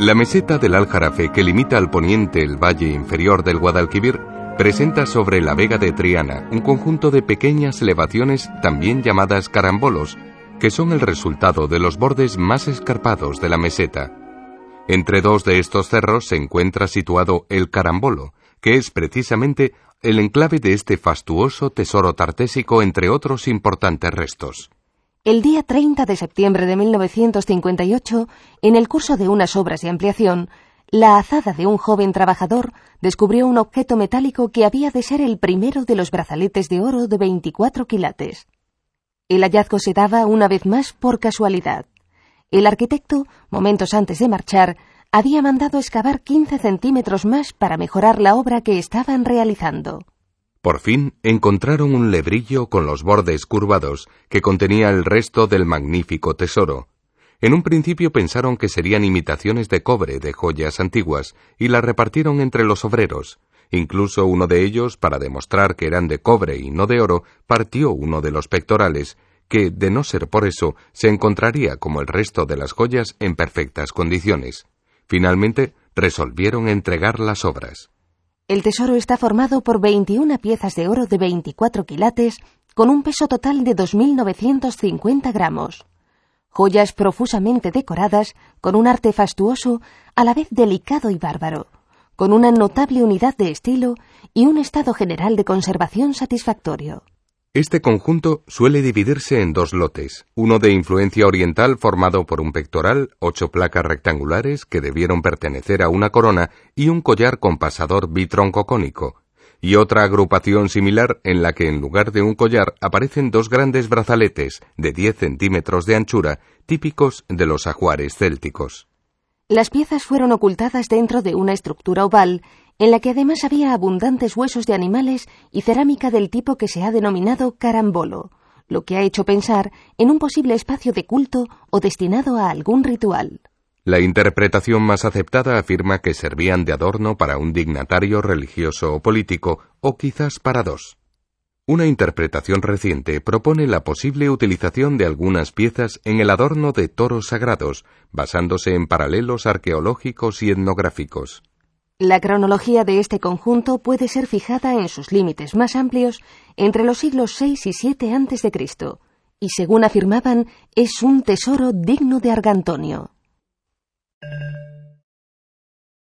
La meseta del Aljarafe, que limita al poniente el valle inferior del Guadalquivir, presenta sobre la Vega de Triana un conjunto de pequeñas elevaciones también llamadas carambolos, que son el resultado de los bordes más escarpados de la meseta. Entre dos de estos cerros se encuentra situado el Carambolo, que es precisamente el enclave de este fastuoso tesoro tartésico, entre otros importantes restos. El día 30 de septiembre de 1958, en el curso de unas obras de ampliación, la azada de un joven trabajador descubrió un objeto metálico que había de ser el primero de los brazaletes de oro de 24 quilates. El hallazgo se daba una vez más por casualidad. El arquitecto, momentos antes de marchar, había mandado excavar 15 centímetros más para mejorar la obra que estaban realizando. Por fin encontraron un lebrillo con los bordes curvados que contenía el resto del magnífico tesoro. En un principio pensaron que serían imitaciones de cobre de joyas antiguas y las repartieron entre los obreros. Incluso uno de ellos, para demostrar que eran de cobre y no de oro, partió uno de los pectorales, que, de no ser por eso, se encontraría como el resto de las joyas en perfectas condiciones. Finalmente, resolvieron entregar las obras. El tesoro está formado por 21 piezas de oro de 24 quilates con un peso total de 2.950 gramos. Joyas profusamente decoradas con un arte fastuoso, a la vez delicado y bárbaro, con una notable unidad de estilo y un estado general de conservación satisfactorio. Este conjunto suele dividirse en dos lotes, uno de influencia oriental formado por un pectoral, 8 placas rectangulares que debieron pertenecer a una corona y un collar con pasador bitroncocónico, y otra agrupación similar en la que en lugar de un collar aparecen dos grandes brazaletes de 10 centímetros de anchura, típicos de los ajuares célticos. Las piezas fueron ocultadas dentro de una estructura oval, en la que además había abundantes huesos de animales y cerámica del tipo que se ha denominado carambolo, lo que ha hecho pensar en un posible espacio de culto o destinado a algún ritual. La interpretación más aceptada afirma que servían de adorno para un dignatario religioso o político, o quizás para dos. Una interpretación reciente propone la posible utilización de algunas piezas en el adorno de toros sagrados, basándose en paralelos arqueológicos y etnográficos. La cronología de este conjunto puede ser fijada en sus límites más amplios entre los siglos VI y VII a.C., y según afirmaban, es un tesoro digno de Argantonio.